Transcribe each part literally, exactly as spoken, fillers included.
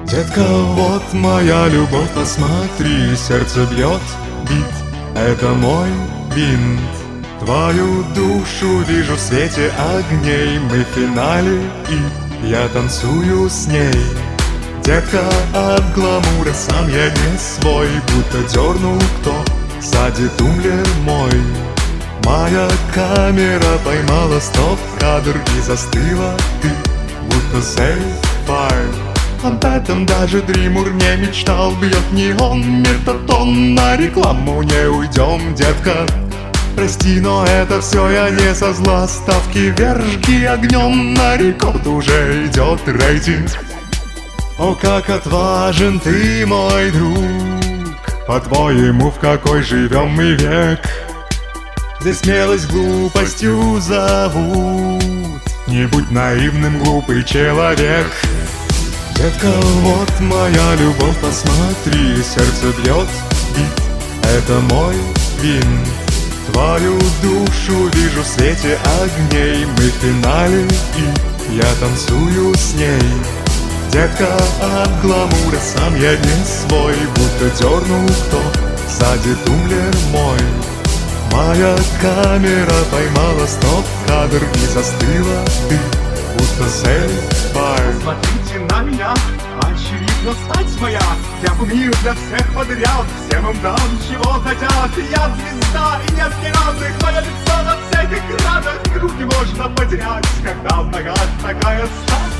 Детка, вот моя любовь, посмотри, сердце бьет, бит, это мой винт. Твою душу вижу в свете огней, мы в финале, и я танцую с ней. Детка, от гламура сам я не свой, будто дернул кто, сзади тумблер мой. Моя камера поймала стоп-кадр и застыла ты, будто сейф-файл. Об этом даже Дримур не мечтал. Бьет неон, метатон, на рекламу не уйдем, детка. Прости, но это все я не со зла. Ставки вверх, жги огнем, на рекорд уже идет рейтинг. О, как отважен ты, мой друг, по-твоему, в какой живем мы век? Здесь смелость глупостью зовут. Не будь наивным, глупый человек. Детка, вот моя любовь, посмотри, сердце бьет, бит, это мой винт. Твою душу вижу в свете огней, мы в финале, и я танцую с ней. Детка, от гламура сам я не свой, будто дернул кто, сзади тумблер мой. Моя камера поймала стоп-кадр и застыла ты, будто сейф-файл. Смотрите на меня, очевидно стать моя. Я кумир для всех подряд, всем им дам, чего хотят. Я звезда и нет ни равных, мое лицо на всех экранах. Руки можно потерять, когда в ногах такая стать.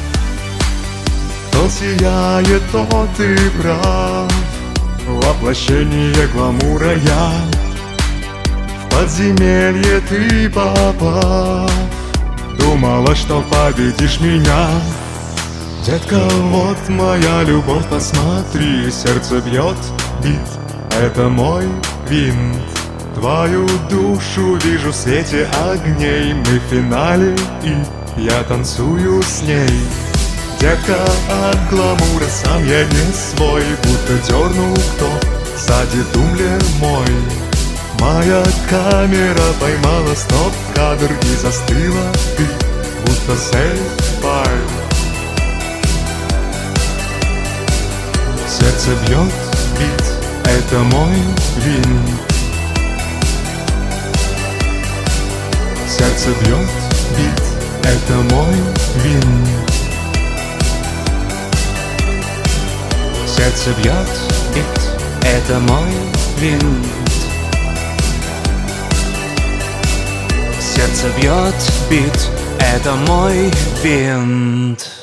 Кто сияет, тот ты прав, воплощение гламура я. В подземелье ты попав, думала, что победишь меня. Детка, вот моя любовь, посмотри, сердце бьет, бит, это мой винт. Твою душу вижу в свете огней, мы в финале, и я танцую с ней. Детка, от гламура сам я не свой, будто дернул кто, сзади тумблер мой. Моя камера поймала стоп-кадр и застыла ты, будто сейф-файл. Сердце бьет, бит, это мой винт. Сердце бьет, бит, это мой винт. Сердце бьет, бит, это мой винт. Сердце бьет, бит, это мой винт.